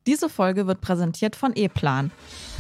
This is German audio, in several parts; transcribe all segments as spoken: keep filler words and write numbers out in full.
Diese Folge wird präsentiert von E-Plan.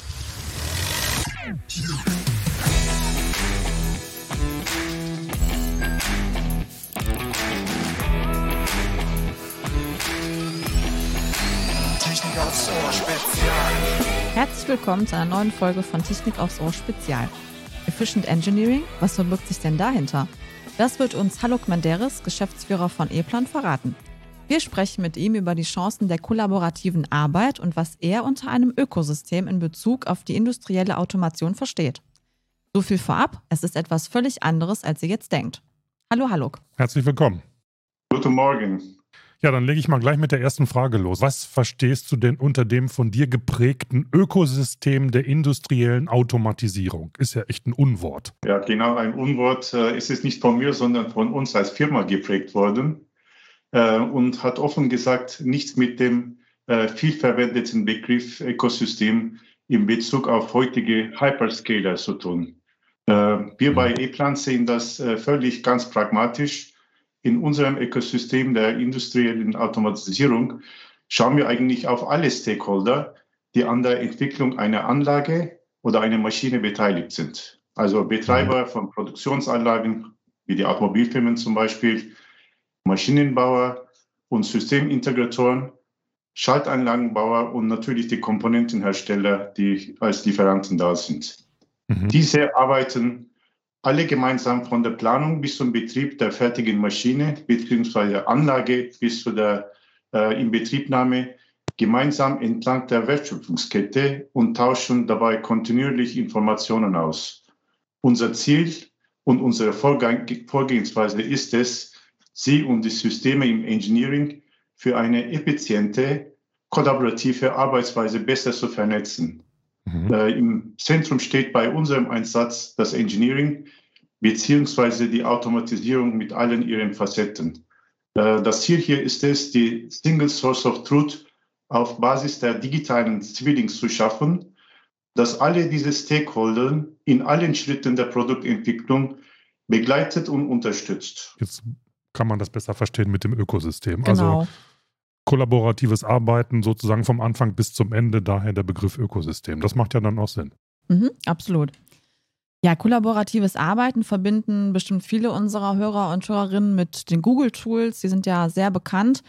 Technik aufs Ohr Spezial. Herzlich willkommen zu einer neuen Folge von Technik aufs Ohr Spezial. Efficient Engineering, was verbirgt sich denn dahinter? Das wird uns Haluk Menderes, Geschäftsführer von E-Plan, verraten. Wir sprechen mit ihm über die Chancen der kollaborativen Arbeit und was er unter einem Ökosystem in Bezug auf die industrielle Automation versteht. So viel vorab, es ist etwas völlig anderes, als ihr jetzt denkt. Hallo Haluk. Herzlich willkommen. Guten Morgen. Ja, dann lege ich mal gleich mit der ersten Frage los. Was verstehst du denn unter dem von dir geprägten Ökosystem der industriellen Automatisierung? Ist ja echt ein Unwort. Ja, genau, ein Unwort. Äh, ist es nicht von mir, sondern von uns als Firma geprägt worden äh, und hat offen gesagt nichts mit dem äh, viel verwendeten Begriff Ökosystem in Bezug auf heutige Hyperscaler zu tun. Äh, wir bei E-Plan sehen das äh, völlig ganz pragmatisch. In unserem Ökosystem der industriellen Automatisierung schauen wir eigentlich auf alle Stakeholder, die an der Entwicklung einer Anlage oder einer Maschine beteiligt sind. Also Betreiber von Produktionsanlagen, wie die Automobilfirmen zum Beispiel, Maschinenbauer und Systemintegratoren, Schaltanlagenbauer und natürlich die Komponentenhersteller, die als Lieferanten da sind. Mhm. Diese arbeiten alle gemeinsam von der Planung bis zum Betrieb der fertigen Maschine bzw. Anlage bis zu der äh, Inbetriebnahme gemeinsam entlang der Wertschöpfungskette und tauschen dabei kontinuierlich Informationen aus. Unser Ziel und unsere Vorgang- Vorgehensweise ist es, Sie und die Systeme im Engineering für eine effiziente, kollaborative Arbeitsweise besser zu vernetzen. Mhm. Äh, Im Zentrum steht bei unserem Einsatz das Engineering beziehungsweise die Automatisierung mit allen ihren Facetten. Äh, das Ziel hier ist es, die Single Source of Truth auf Basis der digitalen Zwillings zu schaffen, dass alle diese Stakeholder in allen Schritten der Produktentwicklung begleitet und unterstützt. Jetzt kann man das besser verstehen mit dem Ökosystem. Genau. Also kollaboratives Arbeiten sozusagen vom Anfang bis zum Ende, daher der Begriff Ökosystem. Das macht ja dann auch Sinn. Mhm, absolut. Ja, kollaboratives Arbeiten verbinden bestimmt viele unserer Hörer und Hörerinnen mit den Google-Tools. Die sind ja sehr bekannt.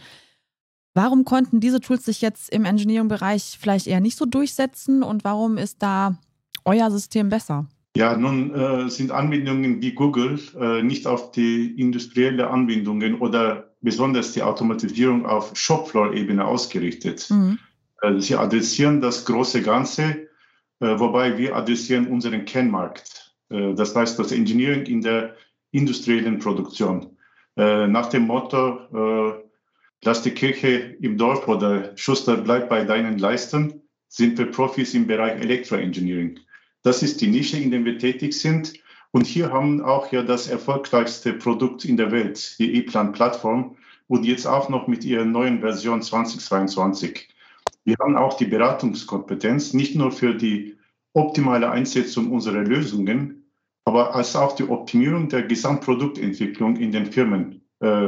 Warum konnten diese Tools sich jetzt im Engineering-Bereich vielleicht eher nicht so durchsetzen und warum ist da euer System besser? Ja, nun äh, sind Anwendungen wie Google äh, nicht auf die industrielle Anwendungen oder besonders die Automatisierung auf Shopfloor-Ebene ausgerichtet. Mhm. Äh, sie adressieren das große Ganze, äh, wobei wir adressieren unseren Kernmarkt. Äh, das heißt, das Engineering in der industriellen Produktion. Äh, nach dem Motto, äh, lass die Kirche im Dorf oder Schuster bleibt bei deinen Leisten, sind wir Profis im Bereich Elektroengineering. Das ist die Nische, in der wir tätig sind. Und hier haben auch ja das erfolgreichste Produkt in der Welt, die E-Plan-Plattform, und jetzt auch noch mit ihrer neuen Version zweitausendzweiundzwanzig. Wir haben auch die Beratungskompetenz, nicht nur für die optimale Einsetzung unserer Lösungen, aber als auch die Optimierung der Gesamtproduktentwicklung in den Firmen. Äh,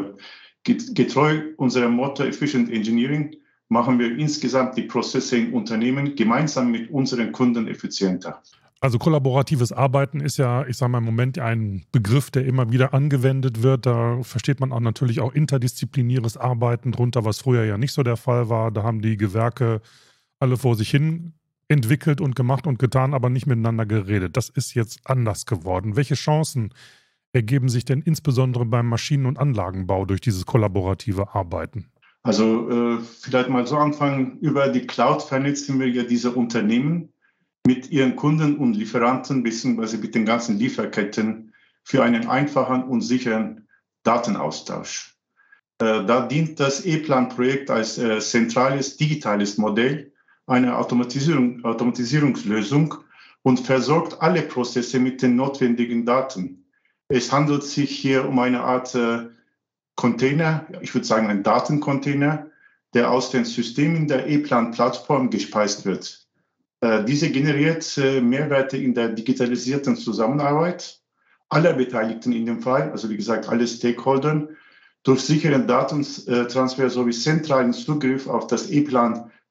getreu unserem Motto Efficient Engineering machen wir insgesamt die Prozesse im Unternehmen gemeinsam mit unseren Kunden effizienter. Also kollaboratives Arbeiten ist ja, ich sage mal im Moment ein Begriff, der immer wieder angewendet wird. Da versteht man auch natürlich auch interdisziplinäres Arbeiten drunter, was früher ja nicht so der Fall war. Da haben die Gewerke alle vor sich hin entwickelt und gemacht und getan, aber nicht miteinander geredet. Das ist jetzt anders geworden. Welche Chancen ergeben sich denn insbesondere beim Maschinen- und Anlagenbau durch dieses kollaborative Arbeiten? Also äh, vielleicht mal so anfangen, über die Cloud vernetzen wir ja diese Unternehmen mit ihren Kunden und Lieferanten bzw. mit den ganzen Lieferketten für einen einfachen und sicheren Datenaustausch. Äh, da dient das E-Plan-Projekt als äh, zentrales digitales Modell einer Automatisierung, Automatisierungslösung und versorgt alle Prozesse mit den notwendigen Daten. Es handelt sich hier um eine Art äh, Container, ich würde sagen ein Datencontainer, der aus den Systemen der E-Plan-Plattform gespeist wird. Äh, diese generiert äh, Mehrwerte in der digitalisierten Zusammenarbeit aller Beteiligten in dem Fall, also wie gesagt alle Stakeholder, durch sicheren Datentransfer sowie zentralen Zugriff auf das E-Plan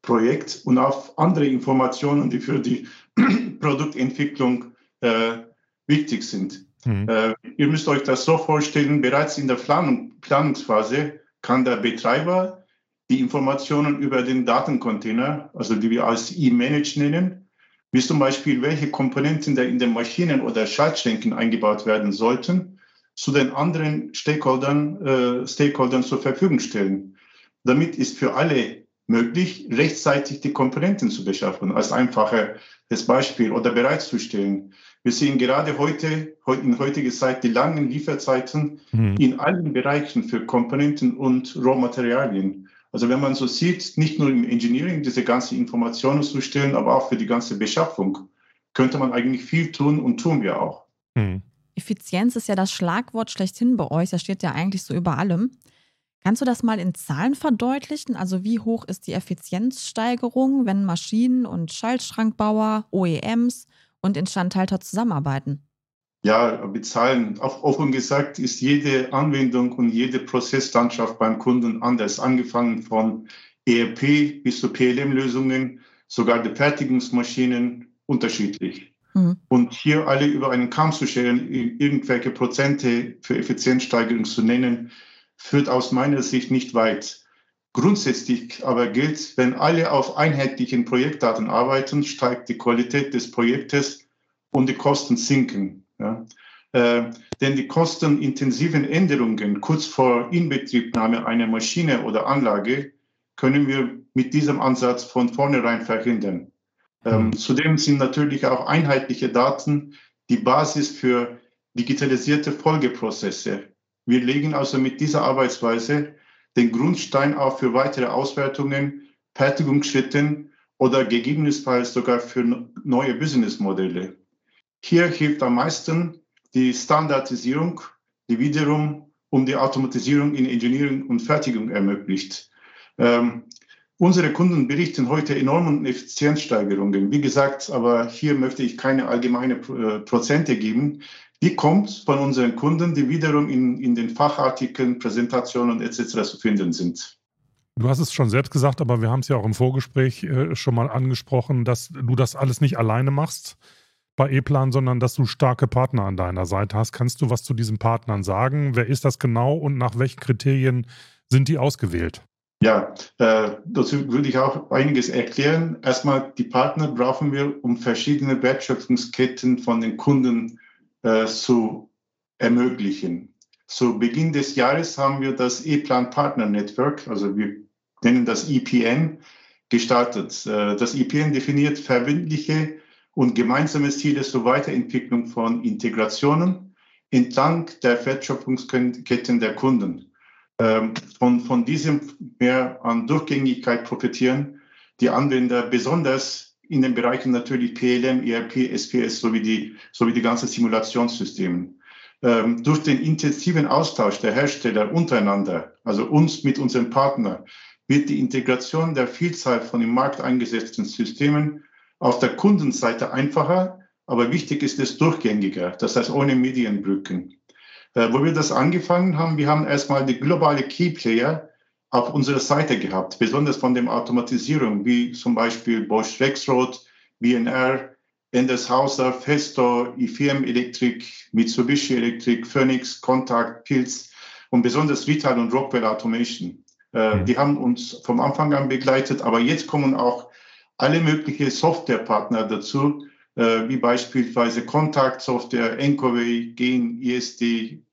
Projekt und auf andere Informationen, die für die Produktentwicklung äh, wichtig sind. Mhm. Äh, ihr müsst euch das so vorstellen, bereits in der Planung, Planungsphase kann der Betreiber die Informationen über den Datencontainer, also die wir als E-Manage nennen, wie zum Beispiel, welche Komponenten da in den Maschinen oder Schaltschränken eingebaut werden sollten, zu den anderen Stakeholdern, äh, Stakeholdern zur Verfügung stellen. Damit ist für alle möglich, rechtzeitig die Komponenten zu beschaffen, als einfaches Beispiel oder bereitzustellen. Wir sehen gerade heute, in heutiger Zeit, die langen Lieferzeiten mhm. in allen Bereichen für Komponenten und Rohmaterialien. Also wenn man so sieht, nicht nur im Engineering diese ganzen Informationen zu stellen, aber auch für die ganze Beschaffung, könnte man eigentlich viel tun und tun wir auch. Mhm. Effizienz ist ja das Schlagwort schlechthin bei euch, das steht ja eigentlich so über allem. Kannst du das mal in Zahlen verdeutlichen? Also wie hoch ist die Effizienzsteigerung, wenn Maschinen- und Schaltschrankbauer, O E Ms und Instandhalter zusammenarbeiten? Ja, mit Zahlen. Auch offen gesagt ist jede Anwendung und jede Prozesslandschaft beim Kunden anders. Angefangen von E R P bis zu P L M-Lösungen, sogar die Fertigungsmaschinen unterschiedlich. Mhm. Und hier alle über einen Kamm zu scheren, irgendwelche Prozente für Effizienzsteigerung zu nennen, führt aus meiner Sicht nicht weit. Grundsätzlich aber gilt, wenn alle auf einheitlichen Projektdaten arbeiten, steigt die Qualität des Projektes und die Kosten sinken. Ja. Äh, denn die kostenintensiven Änderungen kurz vor Inbetriebnahme einer Maschine oder Anlage können wir mit diesem Ansatz von vornherein verhindern. Ähm, mhm. Zudem sind natürlich auch einheitliche Daten die Basis für digitalisierte Folgeprozesse. Wir legen also mit dieser Arbeitsweise den Grundstein auch für weitere Auswertungen, Fertigungsschritten oder gegebenenfalls sogar für neue Businessmodelle. Hier hilft am meisten die Standardisierung, die wiederum um die Automatisierung in Engineering und Fertigung ermöglicht. Ähm, unsere Kunden berichten heute enormen Effizienzsteigerungen. Wie gesagt, aber hier möchte ich keine allgemeine äh, Prozente geben. Die kommt von unseren Kunden, die wiederum in, in den Fachartikeln, Präsentationen et cetera zu finden sind. Du hast es schon selbst gesagt, aber wir haben es ja auch im Vorgespräch äh, schon mal angesprochen, dass du das alles nicht alleine machst bei E-Plan, sondern dass du starke Partner an deiner Seite hast. Kannst du was zu diesen Partnern sagen? Wer ist das genau und nach welchen Kriterien sind die ausgewählt? Ja, äh, dazu würde ich auch einiges erklären. Erstmal, die Partner brauchen wir, um verschiedene Wertschöpfungsketten von den Kunden äh, zu ermöglichen. Zu Beginn des Jahres haben wir das E-Plan Partner Network, also wir nennen das E P N, gestartet. Äh, das E P N definiert verbindliche und gemeinsame Ziele zur Weiterentwicklung von Integrationen entlang der Wertschöpfungsketten der Kunden. Ähm, von, von diesem mehr an Durchgängigkeit profitieren die Anwender, besonders in den Bereichen natürlich P L M, E R P, S P S sowie die, sowie die ganzen Simulationssysteme. Ähm, durch den intensiven Austausch der Hersteller untereinander, also uns mit unseren Partnern, wird die Integration der Vielzahl von im Markt eingesetzten Systemen auf der Kundenseite einfacher, aber wichtig ist es durchgängiger, das heißt ohne Medienbrücken. Äh, wo wir das angefangen haben, wir haben erstmal die globale Keyplayer auf unserer Seite gehabt, besonders von der Automatisierung, wie zum Beispiel Bosch Rexroth, B N R, Enders-Hauser, Festo, I F M Elektrik, Mitsubishi Elektrik, Phoenix, Contact, Pilz und besonders Rital und Rockwell Automation. Äh, die haben uns vom Anfang an begleitet, aber jetzt kommen auch alle möglichen Softwarepartner dazu, äh, wie beispielsweise Contact-Software, Encoway, Gen, I S D,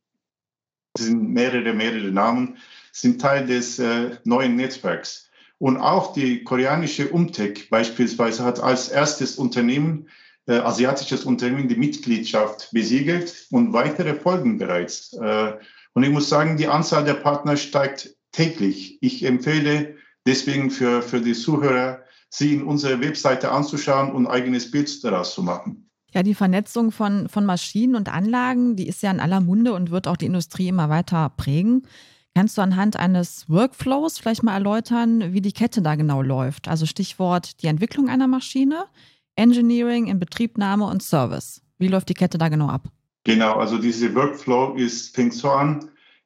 das sind mehrere, mehrere Namen, sind Teil des äh, neuen Netzwerks. Und auch die koreanische Umtech beispielsweise hat als erstes Unternehmen, äh, asiatisches Unternehmen, die Mitgliedschaft besiegelt und weitere folgen bereits. Äh, und ich muss sagen, die Anzahl der Partner steigt täglich. Ich empfehle deswegen für, für die Zuhörer, sie in unserer Webseite anzuschauen und ein eigenes Bild daraus zu machen. Ja, die Vernetzung von, von Maschinen und Anlagen, die ist ja in aller Munde und wird auch die Industrie immer weiter prägen. Kannst du anhand eines Workflows vielleicht mal erläutern, wie die Kette da genau läuft? Also Stichwort die Entwicklung einer Maschine, Engineering, Inbetriebnahme und Service. Wie läuft die Kette da genau ab? Genau, also diese Workflow ist, fängt so an,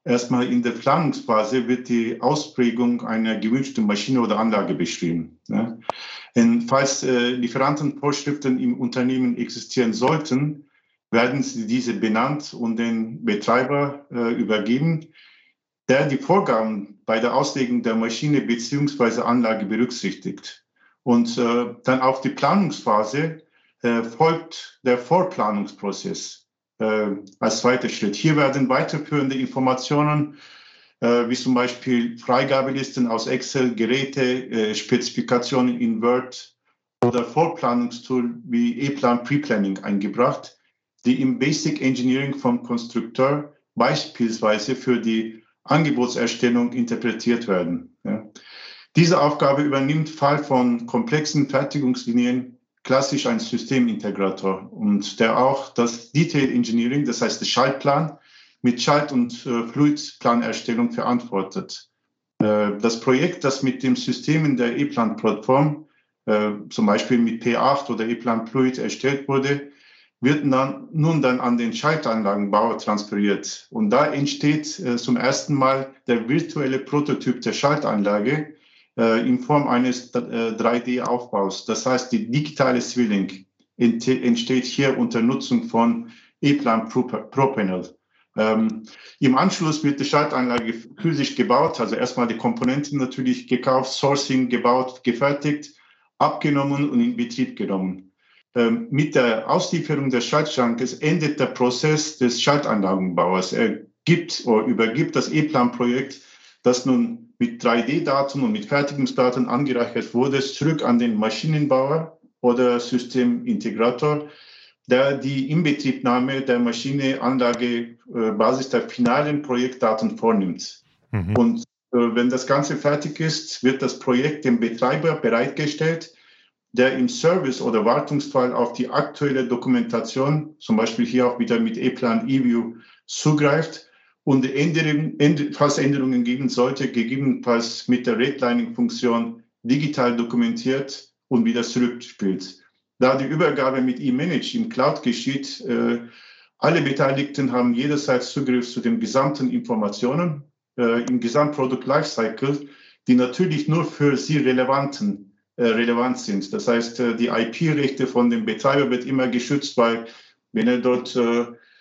erstmal in der Planungsphase wird die Ausprägung einer gewünschten Maschine oder Anlage beschrieben. Ja. Und falls äh, Lieferantenvorschriften im Unternehmen existieren sollten, werden sie diese benannt und den Betreiber äh, übergeben, der die Vorgaben bei der Auslegung der Maschine bzw. Anlage berücksichtigt. Und äh, dann auf die Planungsphase äh, folgt der Vorplanungsprozess äh, als zweiter Schritt. Hier werden weiterführende Informationen äh, wie zum Beispiel Freigabelisten aus Excel, Geräte, äh, Spezifikationen in Word oder Vorplanungstool wie E-Plan Pre-Planning eingebracht, die im Basic Engineering vom Konstrukteur beispielsweise für die Angebotserstellung interpretiert werden. Ja. Diese Aufgabe übernimmt im Fall von komplexen Fertigungslinien klassisch ein Systemintegrator und der auch das Detail Engineering, das heißt der Schaltplan, mit Schalt- und äh, Fluidplanerstellung verantwortet. Äh, das Projekt, das mit dem System in der E-Plan-Plattform, äh, zum Beispiel mit P acht oder E-Plan Fluid erstellt wurde, wird dann, nun dann an den Schaltanlagenbauer transferiert. Und da entsteht äh, zum ersten Mal der virtuelle Prototyp der Schaltanlage äh, in Form eines äh, drei D-Aufbaus. Das heißt, die digitale Zwilling ent entsteht hier unter Nutzung von E-Plan Pro, Pro Panel. Ähm, Im Anschluss wird die Schaltanlage physisch gebaut, also erstmal die Komponenten natürlich gekauft, Sourcing gebaut, gefertigt, abgenommen und in Betrieb genommen. Ähm, mit der Auslieferung des Schaltschrankes endet der Prozess des Schaltanlagenbauers. Er gibt oder übergibt das E-Plan-Projekt, das nun mit drei D-Daten und mit Fertigungsdaten angereichert wurde, zurück an den Maschinenbauer oder Systemintegrator, der die Inbetriebnahme der Maschine, Anlage, äh, Basis der finalen Projektdaten vornimmt. Mhm. Und äh, wenn das Ganze fertig ist, wird das Projekt dem Betreiber bereitgestellt, der im Service- oder Wartungsfall auf die aktuelle Dokumentation, zum Beispiel hier auch wieder mit E-Plan eView, zugreift und Änderungen, falls Änderungen geben sollte, gegebenenfalls mit der Redlining-Funktion digital dokumentiert und wieder zurückspielt. Da die Übergabe mit eManage im Cloud geschieht, äh, alle Beteiligten haben jederzeit Zugriff zu den gesamten Informationen äh, im Gesamtprodukt Lifecycle, die natürlich nur für sie relevanten äh, relevant sind. Das heißt, äh, die I P-Rechte von dem Betreiber wird immer geschützt, weil wenn er dort äh,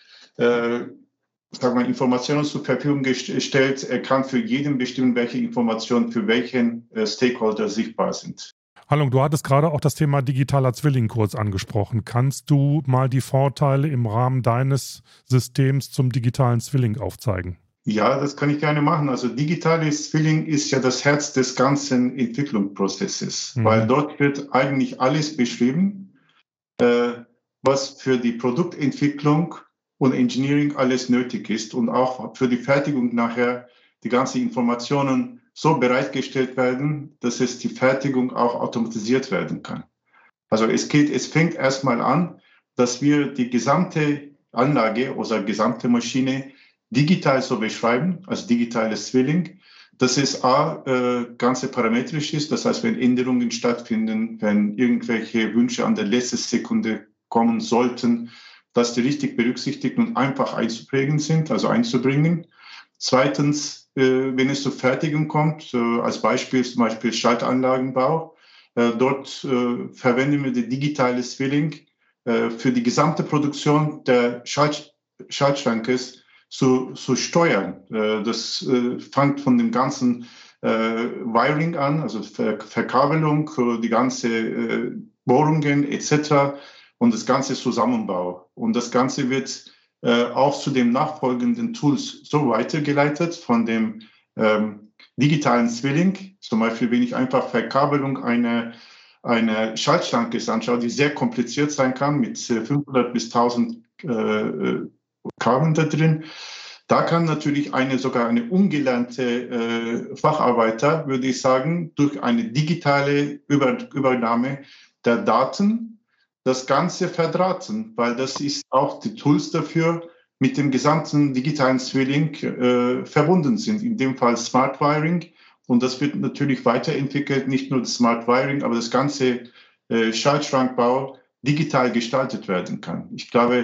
äh, sagen wir, Informationen zur Verfügung stellt, er kann für jeden bestimmen, welche Informationen für welchen äh, Stakeholder sichtbar sind. Hallo, du hattest gerade auch das Thema digitaler Zwilling kurz angesprochen. Kannst du mal die Vorteile im Rahmen deines Systems zum digitalen Zwilling aufzeigen? Ja, das kann ich gerne machen. Also digitales Zwilling ist ja das Herz des ganzen Entwicklungsprozesses, mhm. weil dort wird eigentlich alles beschrieben, äh, was für die Produktentwicklung und Engineering alles nötig ist und auch für die Fertigung nachher die ganzen Informationen so bereitgestellt werden, dass es die Fertigung auch automatisiert werden kann. Also es geht, es fängt erstmal an, dass wir die gesamte Anlage oder gesamte Maschine digital so beschreiben, als digitales Zwilling, dass es A, äh, ganze parametrisch ist, das heißt, wenn Änderungen stattfinden, wenn irgendwelche Wünsche an der letzten Sekunde kommen sollten, dass die richtig berücksichtigt und einfach einzuprägen sind, also einzubringen. Zweitens, äh, wenn es zur Fertigung kommt, äh, als Beispiel zum Beispiel Schaltanlagenbau, äh, dort äh, verwenden wir die digitale Zwilling äh, für die gesamte Produktion der Schalt Schaltschrankes zu, zu steuern. Äh, das äh, fängt von dem ganzen äh, Wiring an, also Ver Verkabelung, die ganze äh, Bohrungen et cetera und das ganze Zusammenbau. Und das Ganze wird äh, auch zu den nachfolgenden Tools so weitergeleitet von dem ähm, digitalen Zwilling. Zum Beispiel, wenn ich einfach Verkabelung einer eine Schaltschranke anschaue, die sehr kompliziert sein kann, mit fünfhundert bis tausend äh, Kabeln da drin. Da kann natürlich eine sogar eine ungelernte äh, Facharbeiter, würde ich sagen, durch eine digitale Über Übernahme der Daten das Ganze verdrahten, weil das ist auch die Tools dafür mit dem gesamten digitalen Zwilling äh, verbunden sind. In dem Fall Smart Wiring. Und das wird natürlich weiterentwickelt, nicht nur das Smart Wiring, aber das ganze äh, Schaltschrankbau digital gestaltet werden kann. Ich glaube,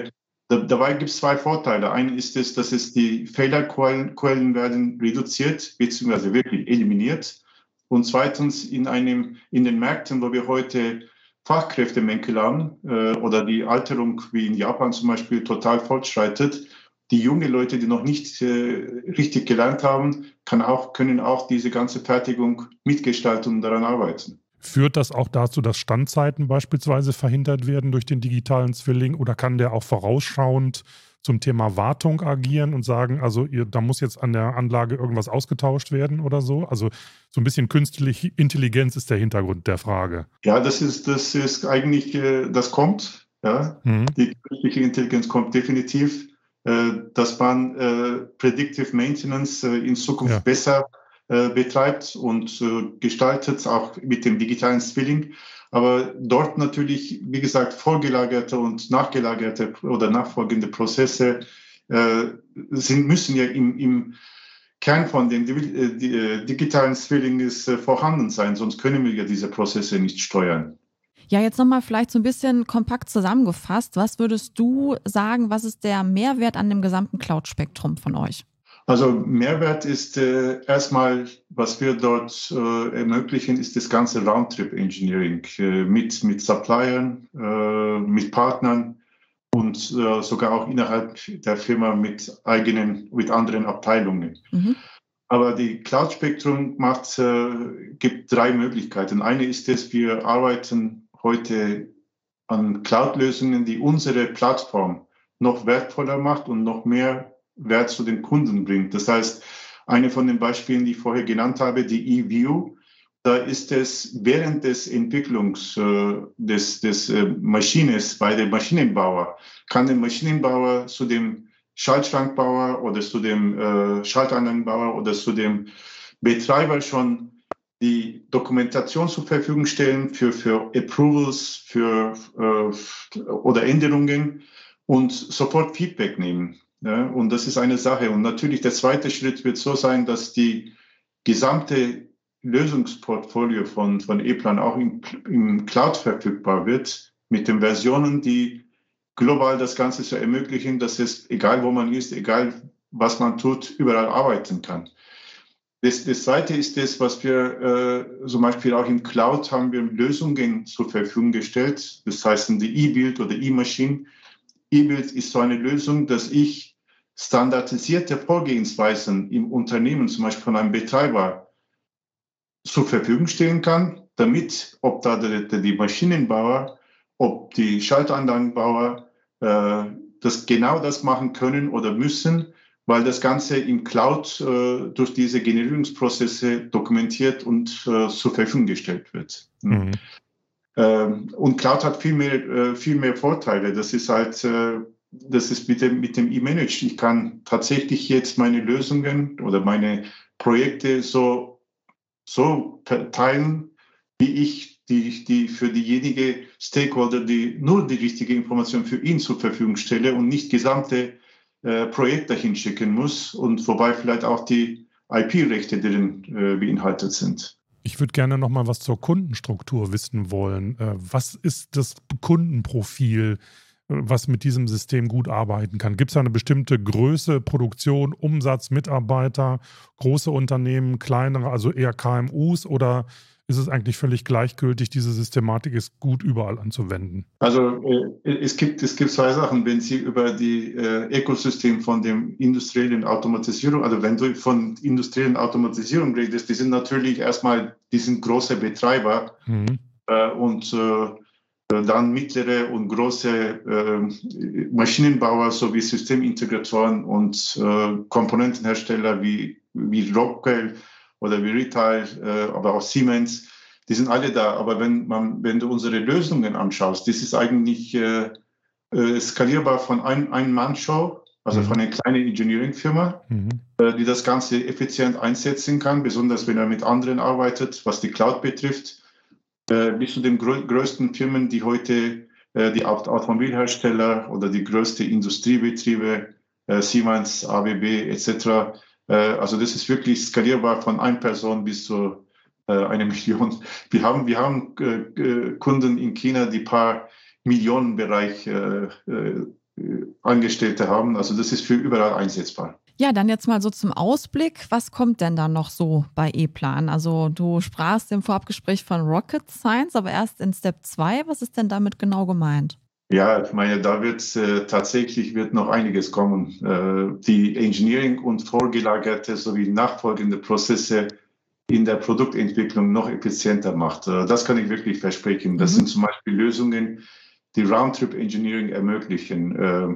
Da, dabei gibt es zwei Vorteile. Eine ist es, dass es die Fehlerquellen Quellen werden reduziert bzw. wirklich eliminiert. Und zweitens in einem in den Märkten, wo wir heute Fachkräftemängel haben äh, oder die Alterung wie in Japan zum Beispiel total fortschreitet, die jungen Leute, die noch nicht äh, richtig gelernt haben, kann auch, können auch diese ganze Fertigung mitgestalten und daran arbeiten. Führt das auch dazu, dass Standzeiten beispielsweise verhindert werden durch den digitalen Zwilling, oder kann der auch vorausschauend zum Thema Wartung agieren und sagen, also ihr, da muss jetzt an der Anlage irgendwas ausgetauscht werden oder so? Also so ein bisschen künstliche Intelligenz ist der Hintergrund der Frage. Ja, das ist, das ist eigentlich, äh, das kommt. Ja? Mhm. Die künstliche Intelligenz kommt definitiv, äh, dass man äh, Predictive Maintenance äh, in Zukunft ja. besser äh, betreibt und äh, gestaltet, auch mit dem digitalen Zwilling. Aber dort natürlich, wie gesagt, vorgelagerte und nachgelagerte oder nachfolgende Prozesse äh, sind, müssen ja im, im Kern von dem die, die, digitalen Zwilling ist, äh, vorhanden sein, sonst können wir ja diese Prozesse nicht steuern. Ja, jetzt nochmal vielleicht so ein bisschen kompakt zusammengefasst. Was würdest du sagen, was ist der Mehrwert an dem gesamten Cloud-Spektrum von euch? Also Mehrwert ist äh, erstmal, was wir dort äh, ermöglichen, ist das ganze Roundtrip-Engineering äh, mit, mit Suppliern, äh, mit Partnern und äh, sogar auch innerhalb der Firma mit eigenen, mit anderen Abteilungen. Mhm. Aber die Cloud-Spektrum macht, äh, gibt drei Möglichkeiten. Eine ist es, wir arbeiten heute an Cloud-Lösungen, die unsere Plattform noch wertvoller macht und noch mehr Wert zu den Kunden bringt. Das heißt, eine von den Beispielen, die ich vorher genannt habe, die eView, da ist es während des Entwicklungs äh, des, des äh, Maschines bei der Maschinenbauer, kann der Maschinenbauer zu dem Schaltschrankbauer oder zu dem äh, Schaltanlagenbauer oder zu dem Betreiber schon die Dokumentation zur Verfügung stellen für, für Approvals für, äh, oder Änderungen und sofort Feedback nehmen. Ja, und das ist eine Sache. Und natürlich der zweite Schritt wird so sein, dass die gesamte Lösungsportfolio von, von ePlan auch im, im Cloud verfügbar wird, mit den Versionen, die global das Ganze so ermöglichen, dass es, egal wo man ist, egal was man tut, überall arbeiten kann. Das, das Zweite ist das, was wir äh, zum Beispiel auch im Cloud haben wir Lösungen zur Verfügung gestellt. Das heißt, die eBuild oder eMachine. eBuild ist so eine Lösung, dass ich standardisierte Vorgehensweisen im Unternehmen, zum Beispiel von einem Betreiber, zur Verfügung stellen kann, damit, ob da die, die Maschinenbauer, ob die Schaltanlagenbauer äh, das genau das machen können oder müssen, weil das Ganze im Cloud äh, durch diese Generierungsprozesse dokumentiert und äh, zur Verfügung gestellt wird. Mhm. Ähm, und Cloud hat viel mehr, äh, viel mehr Vorteile. Das ist halt, äh, das ist mit dem, mit dem E-Manage. Ich kann tatsächlich jetzt meine Lösungen oder meine Projekte so, so teilen, wie ich die, die für diejenige Stakeholder, die nur die richtige Information für ihn zur Verfügung stelle und nicht gesamte äh, Projekte dahin schicken muss und wobei vielleicht auch die I P-Rechte darin äh, beinhaltet sind. Ich würde gerne noch mal was zur Kundenstruktur wissen wollen. Was ist das Kundenprofil, was mit diesem System gut arbeiten kann? Gibt es da eine bestimmte Größe, Produktion, Umsatz, Mitarbeiter, große Unternehmen, kleinere, also eher K M Us, oder ist es eigentlich völlig gleichgültig, diese Systematik ist gut überall anzuwenden? Also äh, es, gibt, es gibt zwei Sachen, wenn Sie über die äh, Ökosystem von dem industriellen Automatisierung, also wenn du von industriellen Automatisierung redest, die sind natürlich erstmal, die sind große Betreiber mhm. äh, und äh, dann mittlere und große äh, Maschinenbauer sowie Systemintegratoren und äh, Komponentenhersteller wie, wie Rockwell oder wie Retail, äh, aber auch Siemens, die sind alle da. Aber wenn man, wenn du unsere Lösungen anschaust, das ist eigentlich äh, äh, skalierbar von ein, ein Mann-Show, also mhm. von einer kleinen Engineering-Firma, mhm. äh, die das Ganze effizient einsetzen kann, besonders wenn er mit anderen arbeitet, was die Cloud betrifft, äh, bis zu den grö- größten Firmen, die heute äh, die Automobilhersteller oder die größten Industriebetriebe, äh, Siemens, A B B et cetera. Also das ist wirklich skalierbar von einer Person bis zu äh, einer Million. Wir haben, wir haben äh, Kunden in China, die paar Millionenbereich äh, Angestellte haben. Also das ist für überall einsetzbar. Ja, dann jetzt mal so zum Ausblick. Was kommt denn da noch so bei E-Plan? Also du sprachst im Vorabgespräch von Rocket Science, aber erst in Step zwei. Was ist denn damit genau gemeint? Ja, ich meine, da wird äh, tatsächlich wird noch einiges kommen. Äh, die Engineering und vorgelagerte sowie nachfolgende Prozesse in der Produktentwicklung noch effizienter macht. Äh, das kann ich wirklich versprechen. Das mhm. sind zum Beispiel Lösungen, die Roundtrip-Engineering ermöglichen. Äh,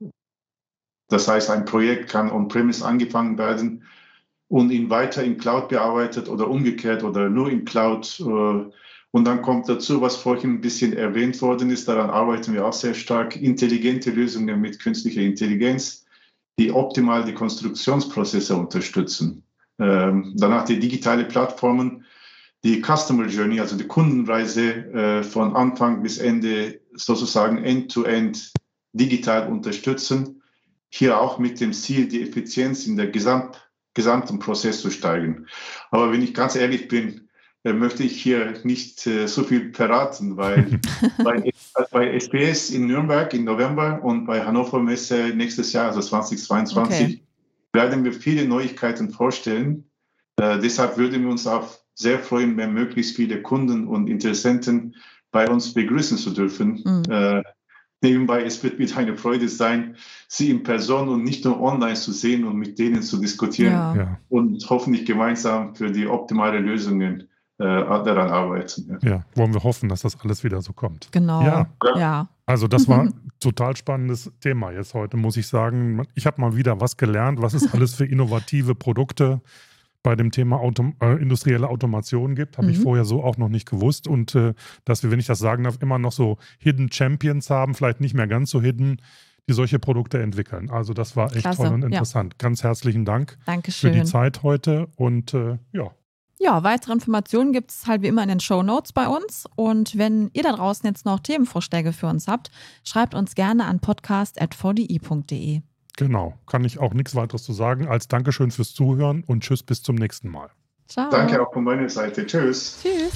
Das heißt, ein Projekt kann on-premise angefangen werden und ihn weiter in Cloud bearbeitet oder umgekehrt oder nur in Cloud. Und dann kommt dazu, was vorhin ein bisschen erwähnt worden ist, daran arbeiten wir auch sehr stark, intelligente Lösungen mit künstlicher Intelligenz, die optimal die Konstruktionsprozesse unterstützen. Danach die digitale Plattformen, die Customer Journey, also die Kundenreise von Anfang bis Ende sozusagen end-to-end digital unterstützen. Hier auch mit dem Ziel, die Effizienz in der Gesamt, gesamten Prozess zu steigern. Aber wenn ich ganz ehrlich bin, äh, möchte ich hier nicht äh, so viel verraten, weil bei, bei S P S in Nürnberg im November und bei Hannover Messe nächstes Jahr, also zweitausendzweiundzwanzig, okay, werden wir viele Neuigkeiten vorstellen. Äh, deshalb würden wir uns auch sehr freuen, wenn möglichst viele Kunden und Interessenten bei uns begrüßen zu dürfen. Mhm. Äh, Nebenbei, es wird mir eine Freude sein, sie in Person und nicht nur online zu sehen und mit denen zu diskutieren ja. und hoffentlich gemeinsam für die optimale Lösungen äh, daran arbeiten. Ja. ja, wollen wir hoffen, dass das alles wieder so kommt. Genau, ja. ja. Also das war ein total spannendes Thema jetzt heute, muss ich sagen. Ich habe mal wieder was gelernt, was es alles für innovative Produkte bei dem Thema Auto, äh, industrielle Automation gibt, habe mhm. ich vorher so auch noch nicht gewusst. Und äh, dass wir, wenn ich das sagen darf, immer noch so Hidden Champions haben, vielleicht nicht mehr ganz so hidden, die solche Produkte entwickeln. Also das war echt Klasse. Toll und interessant. Ja. Ganz herzlichen Dank Dankeschön. für die Zeit heute und äh, ja. Ja, weitere Informationen gibt es halt wie immer in den Shownotes bei uns. Und wenn ihr da draußen jetzt noch Themenvorschläge für uns habt, schreibt uns gerne an podcast at v d i punkt d e. Genau, kann ich auch nichts weiteres zu sagen als Dankeschön fürs Zuhören und tschüss, bis zum nächsten Mal. Ciao. Danke auch von meiner Seite. Tschüss. Tschüss.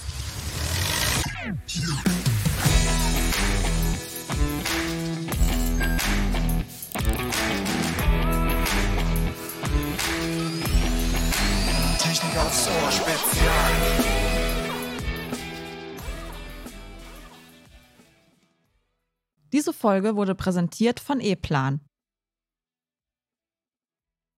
Technik aufs Ohr Spezial. Diese Folge wurde präsentiert von E-Plan.